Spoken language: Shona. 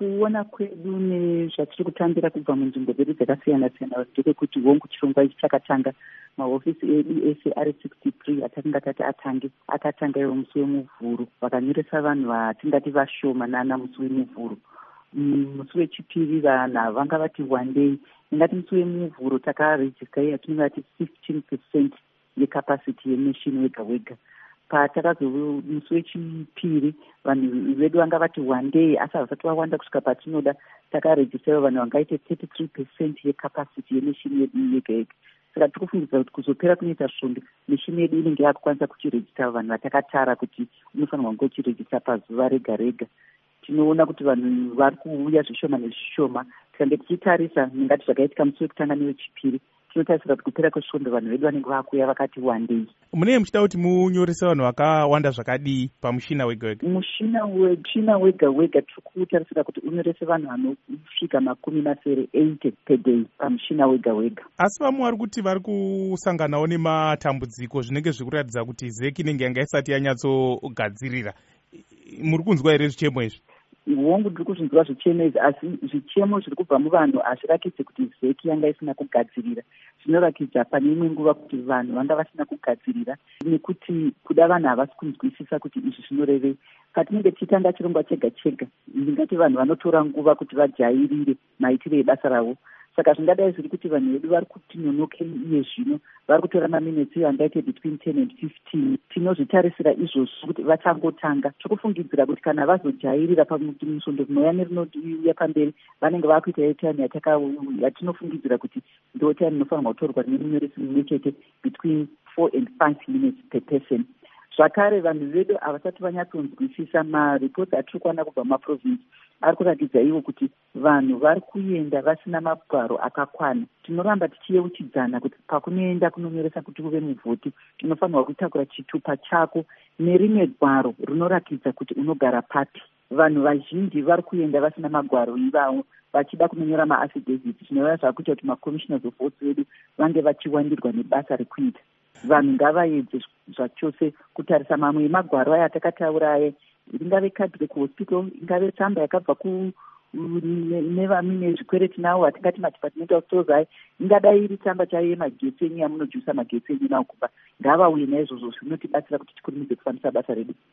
Mukuona kwedu nezvatiri kutambira kubva munzvimbo dzedu dzakasiyana-siyana ndekekuti hongu chirongwa ichi chakatanga mahofisi edu ese ari 63 atakanga tati atange akatanga iwo musi wemuvhuru vakanyoresa vanhu vatingati vashoma nana musi wemuvhuru. Musi wechipiri vanhu vanga vati one day ingati musi wemuvhuru takarejista yatinenge vati 15% yecapacity yemeshini wega wega. Musi wechipiri vanhu vedu vanga vati one day asi havasati vawanda kusvika patinoda takarejista vanhu vangaite 33% yecapacity yemeshini yedu yega yega. Saka tiri kufungidzira kuti kuzopera kunoita svombe mishini yedu inenge yakukwanisa kuchirejista vanhu vatakatara kuti unofanirwa kunge uchirejista pazuva rega rega. Tinoona kuti vanhu vari kuuya zvishoma nezvishoma. Tikange tichitarisa ngati zvakaitika musi wekutanga newechipiri tinotarisira kuti kupera kwesvombe vanhu vedu vanenge vakuuya vakati one day. Munenge muchida kuti munyorese vanhu vakawanda zvakadii pamushina wega wega? Mushina wega wega tiri kutarisira kuti unyorese vanhu vanosvika 80 per day pamushina wega wega. Asi vamwe vari kuti vari kusanganawo nematambudziko zvinenge zvikuratidza kuti zeki inenge yanga isati yanyatsogadzirira. Muri kunzwa here zvichemo izvi? Hongu ndiri kuzvinzwa zvichemo izvi, asi zvichemo zviri kubva muvanhu hazvirakidzi kuti zeki yanga isina kugadzirira. Zvinorakidza pane imwe nguva kuti vanhu vanga vasina kugadzirira nekuti kuda vanhu havasi kunzwisisa kuti izvi zvinorevei. Patinenge tichitanga chirongwa chega chega ndingati vanhu vanotora nguva kuti vajairire maitire ebasa ravo. Saka zvingadai zviri kuti vanhu vedu vari kuti nonokei iye zvino vari kutora maminitsi angaite between 10 and 15. Tinozvitarisira izvozvo kuti vachangotanga. Tikufungidzira kuti kana vazojairira pamusvondo rinouya nerinouya pamberi vanenge vakuita yetime yatinofungidzira kuti ndo time inofanirwa kutorwa nemunyoresi mumwe chete between 4 and 5 minutes per person. Zvakare vanhu vedu havasati vanyatsonzwisisa maripoti atiri kuwana kubva mumaprovinsi ari kuratidza ivo kuti vanhu vari kuenda vasina magwaro akakwana. Tinoramba tichiyeuchidzana kuti pakunoenda kunonyoresa kuti uve muvhoti unofanirwa kutakura chitupa chako nerimwe gwaro rinoratidza kuti unogara papi. Vanhu vazhinji vari kuenda vasina magwaro ivavo vachida kunonyora maaffidavit zvinova zvakuita kuti macommissioners of votes vedu vange vachiwandirwa nebasa rekuita. Vanhu ngavaedze zvachose kutarisa mamwe emagwaro aya atakataura aya, ingave kadhi rekuhospital, ingave tsamba yakabva nevamine zvikwereti tinavo atingati madepartmental stores aya, ingadai iri tsamba chaiyo yemagetsi enyu yamunojuisa magetsi enyu nawo kubva ngavauye naizvozvo zvinotibatsira kuti tikurumidze kufambisa basa redu.